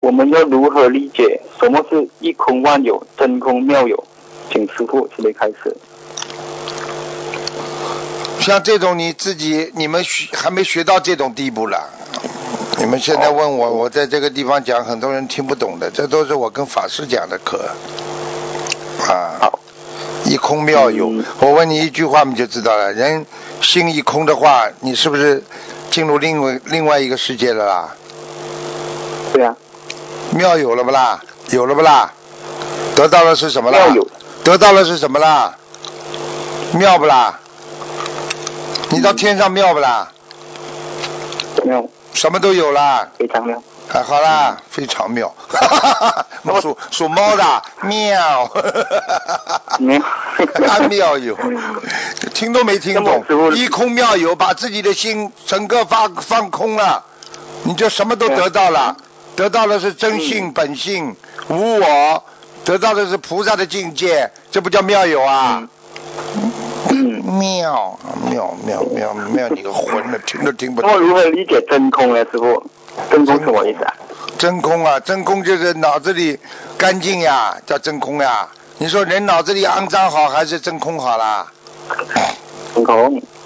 我们要如何理解什么是一空万有、真空妙有？请师父慈悲开示。 像这种你们还没学到这种地步了。你们现在问我，我在这个地方讲，很多人听不懂的，这都是我跟法师讲的课啊。一空妙有，我问你一句话你就知道了。人心一空的话，你是不是进入另外一个世界了啦？ 对啊。 妙有了不啦？有了不啦？得到的是什么啦？ 妙有。 得到的是什么啦？妙不啦？你到天上妙不啦？ 妙。 什么都有啦。 非常妙。 啊，好啦，非常妙。属猫的妙。妙有，听都没听懂。一空妙有，把自己的心整个放空了，你就什么都得到了。得到的是真性本性无我，得到的是菩萨的境界，这不叫妙有啊？妙你个混的，听都听不懂。 我如何理解真空呢，师父？真空什么意思啊？ 真空啊，真空就是脑子里干净呀，叫真空呀。你说人脑子里肮脏好还是真空好啦？ 真空。